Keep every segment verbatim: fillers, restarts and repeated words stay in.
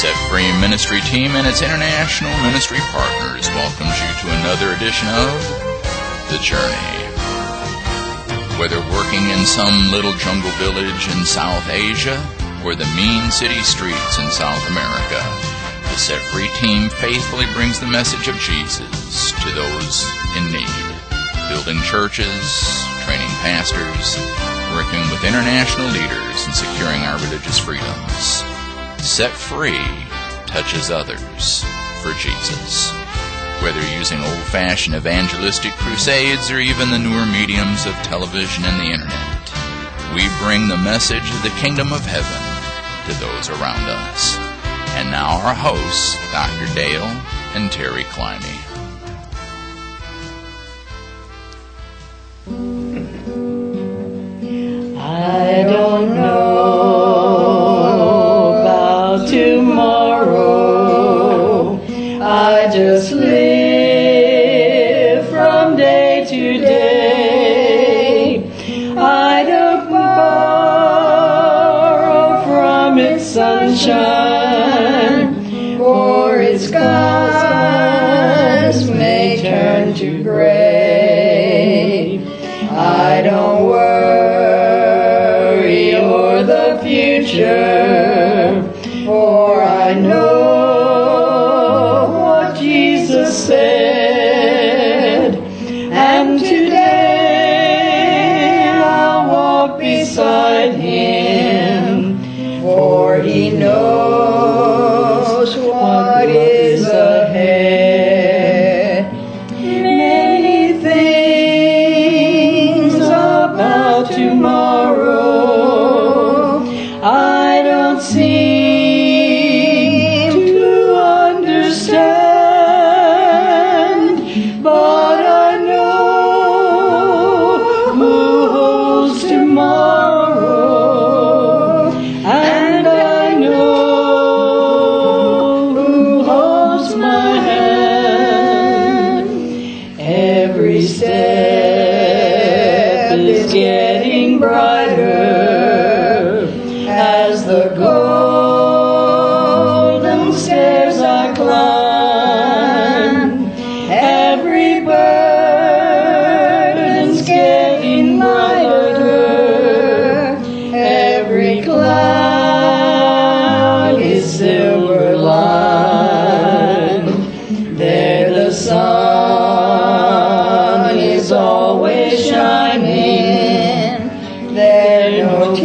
Set Free Ministry team and its international ministry partners welcomes you to another edition of The Journey. Whether working in some little jungle village in South Asia or the mean city streets in South America, the Set Free team faithfully brings the message of Jesus to those in need, building churches, training pastors, working with international leaders, and securing our religious freedoms. Set Free touches others for Jesus. Whether using old-fashioned evangelistic crusades or even the newer mediums of television and the internet, we bring the message of the kingdom of heaven to those around us. And now our hosts, Doctor Dale and Terry Climby. I don't know about tomorrow. I just live from day to day. I don't borrow from its sunshine, for its skies may turn to gray. I don't worry o'er the future, for I know what Jesus said, and today I'll walk beside him, for he knows what is ahead. Many things about tomorrow I don't seem to understand, but I know who holds tomorrow, and I know who holds my hand. Every step is getting brighter as the golden stairs I climb. Every burden's getting lighter. Every cloud is silver lined. There the sun is always shining. There no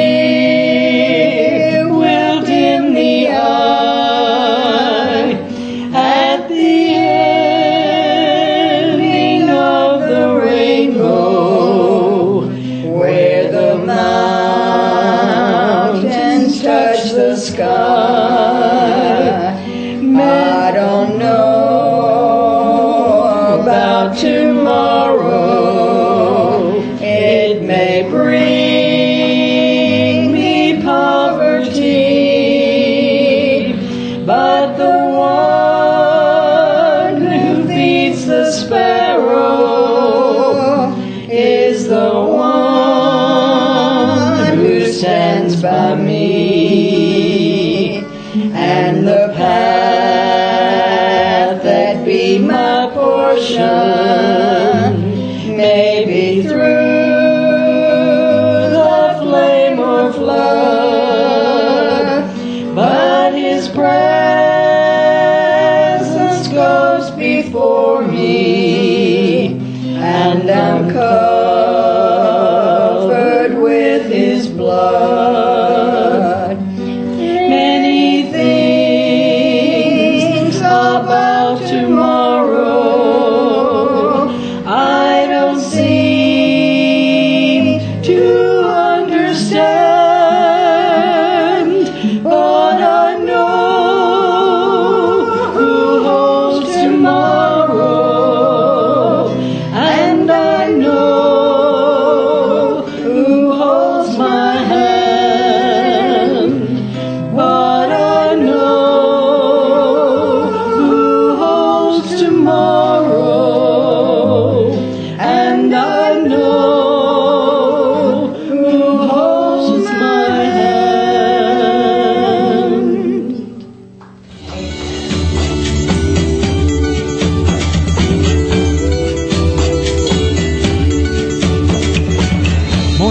tear will dim the eye. At the ending of the rainbow, where the mountains touch the sky, I don't know about tomorrow. It may bring me poverty, but the one who feeds the sparrow is the one who stands by me. And the path that be my portion may be through the flame or flood, but his presence goes before me, and I'm covered with his blood. Many things about tomorrow I don't seem to understand, but I know who holds tomorrow, and I know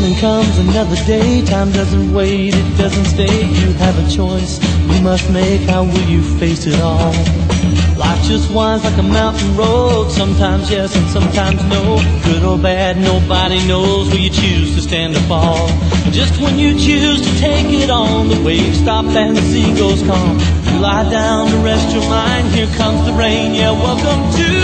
morning comes another day. Time doesn't wait, it doesn't stay. You have a choice you must make. How will you face it all? Life just winds like a mountain road. Sometimes yes and sometimes no. Good or bad, nobody knows. Will you choose to stand or fall? Just when you choose to take it on, the waves stop and the sea goes calm. You lie down to rest your mind. Here comes the rain. Yeah, welcome to